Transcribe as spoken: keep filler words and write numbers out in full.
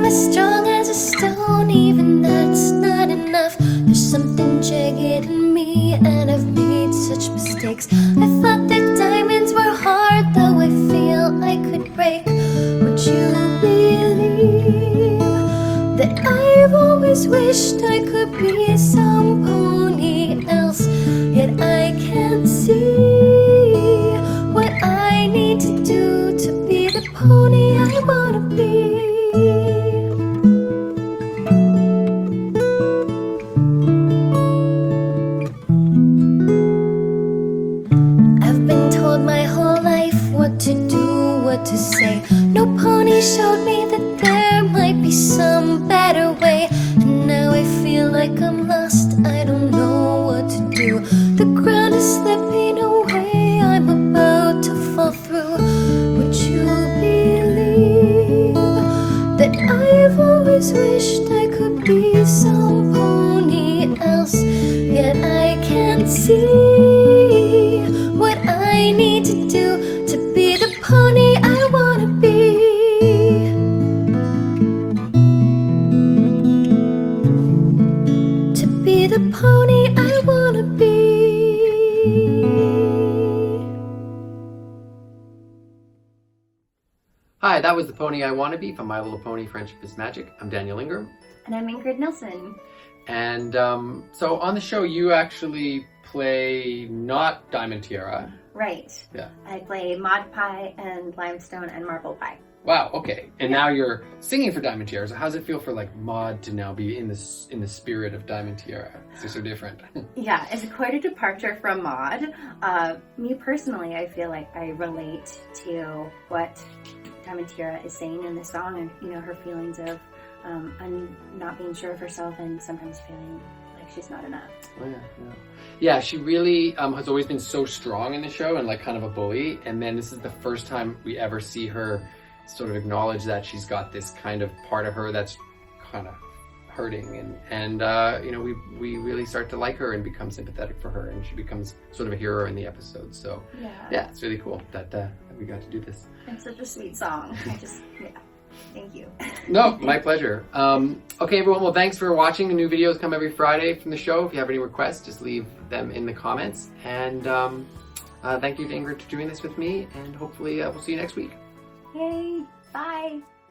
I'm as strong as a stone, even that's not enough. There's something jagged in me, and I've made such mistakes. I thought that diamonds were hard, though I feel I could break. Would you believe that I've always wished I could be some pony else? Yet I can't see what I need to do to be the pony I wanna be. I've been told my whole life what to do, what to say. No pony showed me that there might be some better way. And now I feel like I'm lost, I don't know what to do. The ground is slipping away, I'm about to fall through. Would you believe that I've always wished I could be some pony else? Yet I can't see what I need to do to be the pony I wanna be. To be the pony I wanna be. Hi, that was The Pony I Wanna Be from My Little Pony Friendship is Magic. I'm Daniel Ingram. And I'm Ingrid Nilsson. And um, so on the show, you actually play not Diamond Tiara. Right. Yeah. I play Mod Pie and Limestone and Marble Pie. Wow, okay. And now you're singing for Diamond Tiara. So how does it feel for like Maud to now be in this in the spirit of Diamond Tiara? They're so different. Yeah, it's quite a departure from Maud. Uh, me personally, I feel like I relate to what Diamond Tiara is saying in the song, and you know, her feelings of um, un- not being sure of herself and sometimes feeling like she's not enough. Oh, yeah, yeah. Yeah, she really um, has always been so strong in the show and like kind of a bully. And then this is the first time we ever see her sort of acknowledge that she's got this kind of part of her that's kind of hurting. And, and uh, you know, we, we really start to like her and become sympathetic for her. And she becomes sort of a hero in the episode. So Yeah. yeah, it's really cool that, uh, that we got to do this. It's such a sweet song. I just, yeah. Thank you. No, my pleasure. Um, okay, everyone. Well, thanks for watching. The new videos come every Friday from the show. If you have any requests, just leave them in the comments. And um, uh, thank you to Ingrid for doing this with me. And hopefully uh, we'll see you next week. Yay. Bye.